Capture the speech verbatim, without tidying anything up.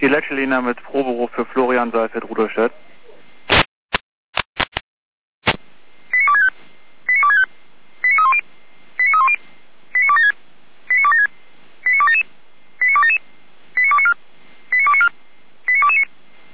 Die Lechelina mit Proberuf für Florian Seifert Rudolstadt.